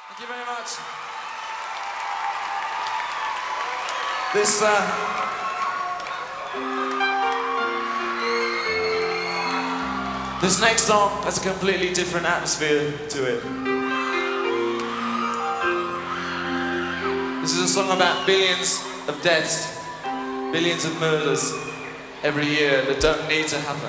Thank you very much. This next song has a completely different atmosphere to it. This is a song about billions of deaths, billions of murders every year that don't need to happen.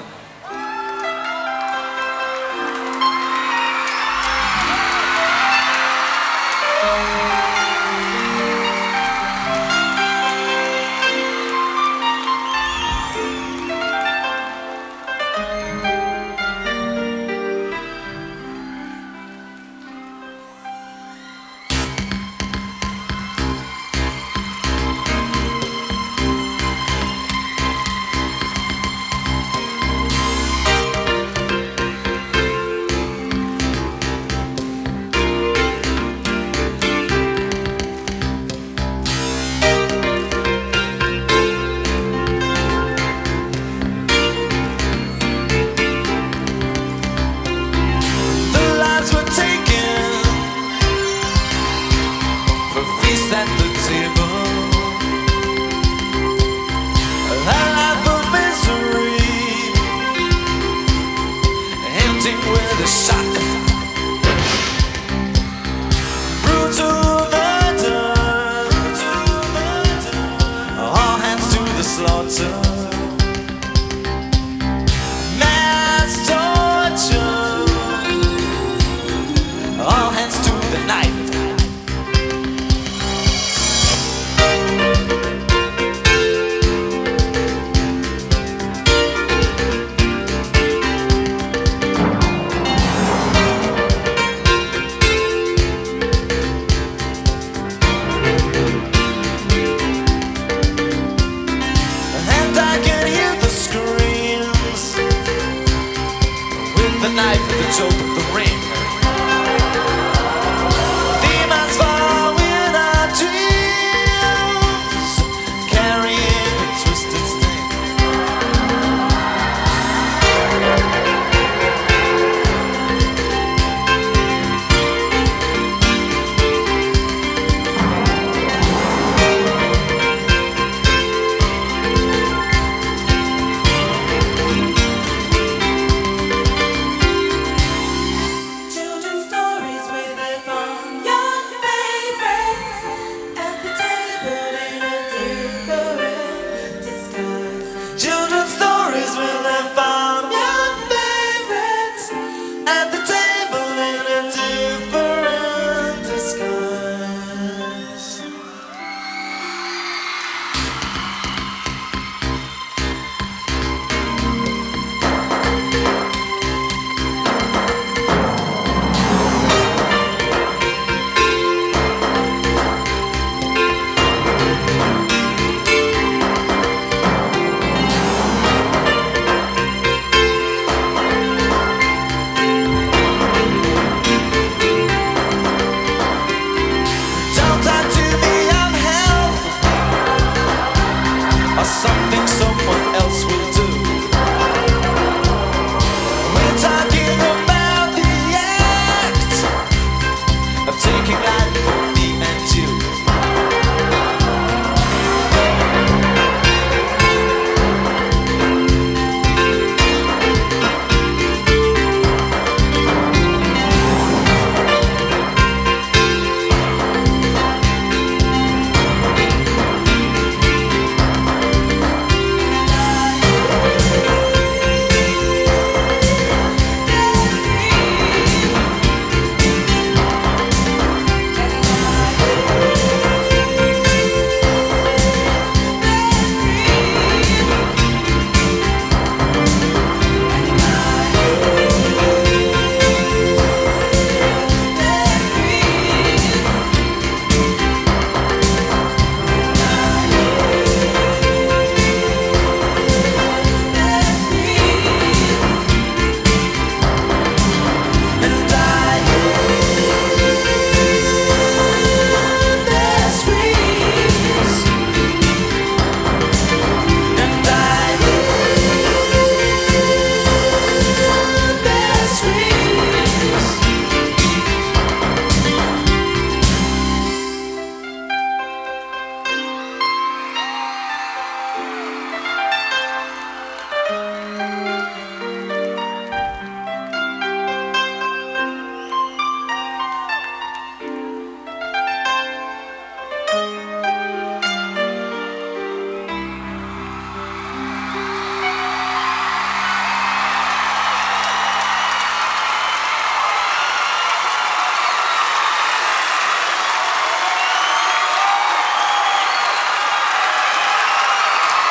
At the table, a life of misery, ending with a shock, brutal murder, all hands to the slaughter, mass torture, all hands to the knife. The knife at the jolt of the ring.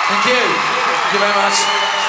Thank you. Thank you very much.